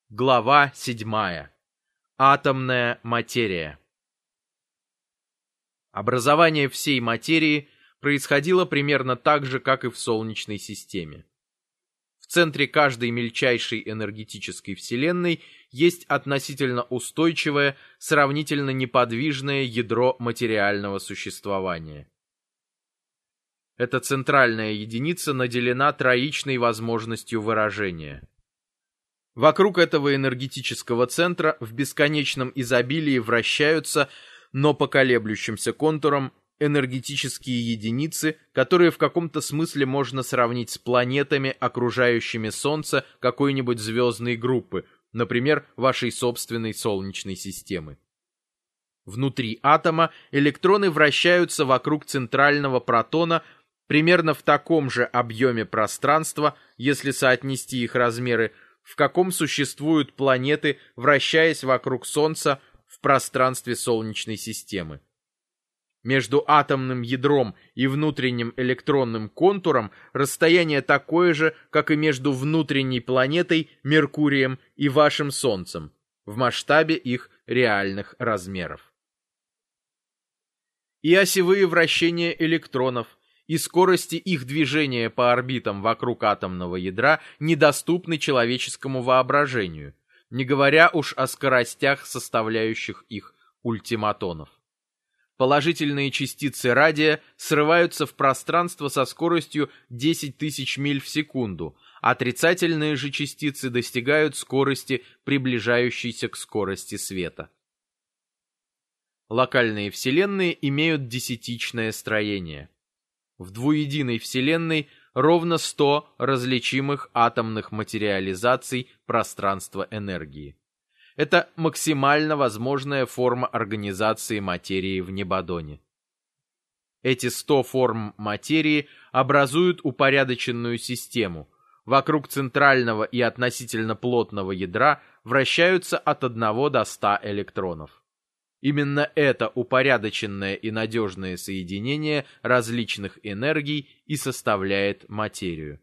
Глава 7. Атомная материя. Образование всей материи происходило примерно так же, как и в Солнечной системе. В центре каждой мельчайшей энергетической вселенной есть относительно устойчивое, сравнительно неподвижное ядро материального существования. Эта центральная единица наделена троичной возможностью выражения. Вокруг этого энергетического центра в бесконечном изобилии вращаются, но по колеблющимся контурам, энергетические единицы, которые в каком-то смысле можно сравнить с планетами, окружающими Солнце какой-нибудь звездной группы, например, вашей собственной Солнечной системы. Внутри атома электроны вращаются вокруг центрального протона примерно в таком же объеме пространства, если соотнести их размеры, в каком существуют планеты, вращаясь вокруг Солнца в пространстве Солнечной системы. Между атомным ядром и внутренним электронным контуром расстояние такое же, как и между внутренней планетой, Меркурием, и вашим Солнцем, в масштабе их реальных размеров. И осевые вращения электронов, и скорости их движения по орбитам вокруг атомного ядра недоступны человеческому воображению, не говоря уж о скоростях, составляющих их ультиматонов. Положительные частицы радия срываются в пространство со скоростью 10 тысяч миль в секунду, отрицательные же частицы достигают скорости, приближающейся к скорости света. Локальные вселенные имеют десятичное строение. В двуединой вселенной ровно 100 различимых атомных материализаций пространства энергии. Это максимально возможная форма организации материи в небодоне. Эти 100 форм материи образуют упорядоченную систему. Вокруг центрального и относительно плотного ядра вращаются от 1 до 100 электронов. Именно это упорядоченное и надежное соединение различных энергий и составляет материю.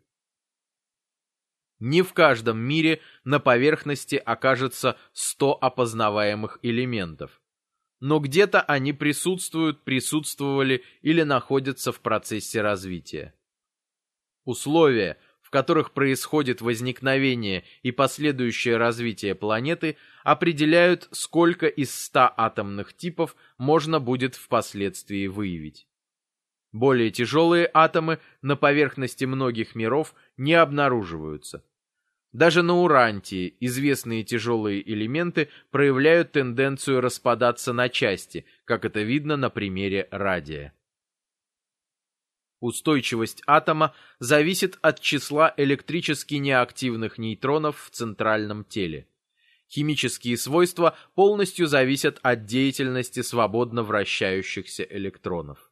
Не в каждом мире на поверхности окажется 100 опознаваемых элементов, но где-то они присутствовали или находятся в процессе развития. Условия, в которых происходит возникновение и последующее развитие планеты, определяют, сколько из 100 атомных типов можно будет впоследствии выявить. Более тяжелые атомы на поверхности многих миров не обнаруживаются. Даже на Урантии известные тяжелые элементы проявляют тенденцию распадаться на части, как это видно на примере радия. Устойчивость атома зависит от числа электрически неактивных нейтронов в центральном теле. Химические свойства полностью зависят от деятельности свободно вращающихся электронов.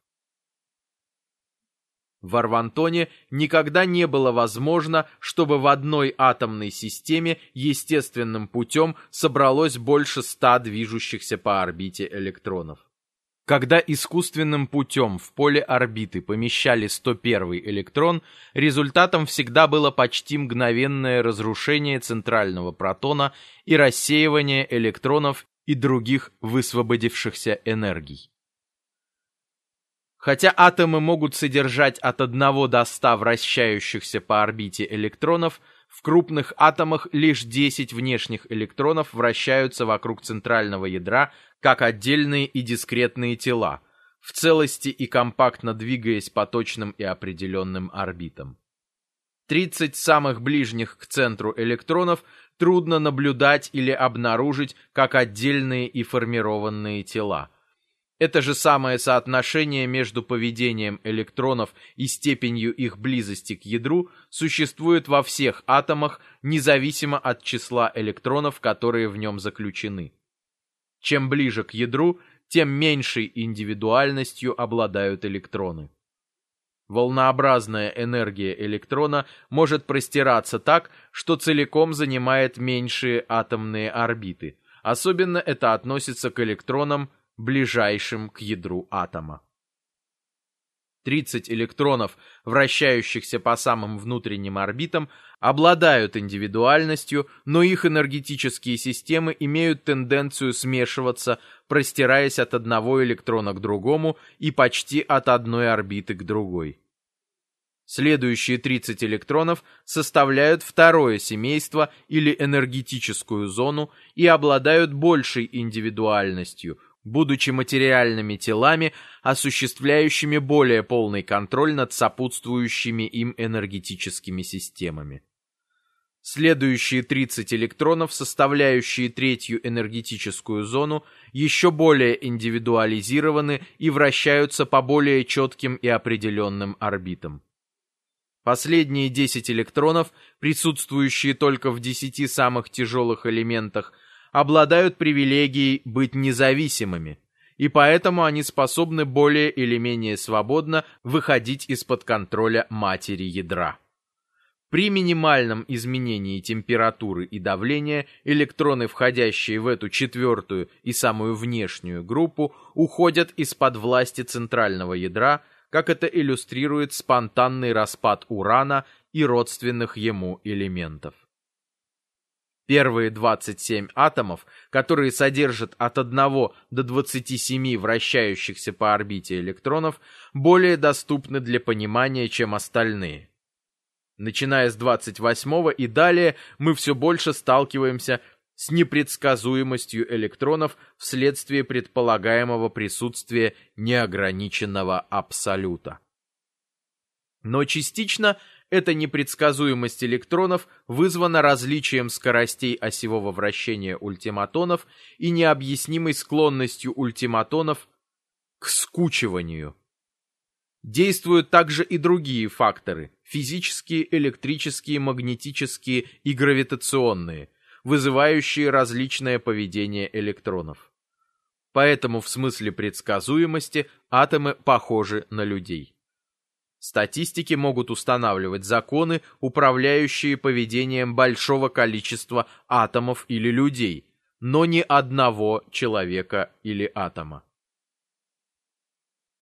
В Арвантоне никогда не было возможно, чтобы в одной атомной системе естественным путем собралось больше 100 движущихся по орбите электронов. Когда искусственным путем в поле орбиты помещали 101-й электрон, результатом всегда было почти мгновенное разрушение центрального протона и рассеивание электронов и других высвободившихся энергий. Хотя атомы могут содержать от 1 до 100 вращающихся по орбите электронов, в крупных атомах лишь 10 внешних электронов вращаются вокруг центрального ядра как отдельные и дискретные тела, в целости и компактно двигаясь по точным и определенным орбитам. 30 самых ближних к центру электронов трудно наблюдать или обнаружить как отдельные и формированные тела. Это же самое соотношение между поведением электронов и степенью их близости к ядру существует во всех атомах, независимо от числа электронов, которые в нем заключены. Чем ближе к ядру, тем меньшей индивидуальностью обладают электроны. Волнообразная энергия электрона может простираться так, что целиком занимает меньшие атомные орбиты. Особенно это относится к электронам, ближайшим к ядру атома. 30 электронов, вращающихся по самым внутренним орбитам, обладают индивидуальностью, но их энергетические системы имеют тенденцию смешиваться, простираясь от одного электрона к другому и почти от одной орбиты к другой. Следующие 30 электронов составляют второе семейство или энергетическую зону и обладают большей индивидуальностью, будучи материальными телами, осуществляющими более полный контроль над сопутствующими им энергетическими системами. Следующие 30 электронов, составляющие третью энергетическую зону, еще более индивидуализированы и вращаются по более четким и определенным орбитам. Последние 10 электронов, присутствующие только в 10 самых тяжелых элементах, обладают привилегией быть независимыми, и поэтому они способны более или менее свободно выходить из-под контроля матери ядра. При минимальном изменении температуры и давления электроны, входящие в эту четвертую и самую внешнюю группу, уходят из-под власти центрального ядра, как это иллюстрирует спонтанный распад урана и родственных ему элементов. Первые 27 атомов, которые содержат от 1 до 27 вращающихся по орбите электронов, более доступны для понимания, чем остальные. Начиная с 28-го и далее, мы все больше сталкиваемся с непредсказуемостью электронов вследствие предполагаемого присутствия неограниченного абсолюта. Но частично эта непредсказуемость электронов вызвана различием скоростей осевого вращения ультиматонов и необъяснимой склонностью ультиматонов к скучиванию. Действуют также и другие факторы – физические, электрические, магнетические и гравитационные, вызывающие различное поведение электронов. Поэтому в смысле предсказуемости атомы похожи на людей. Статистики могут устанавливать законы, управляющие поведением большого количества атомов или людей, но не одного человека или атома.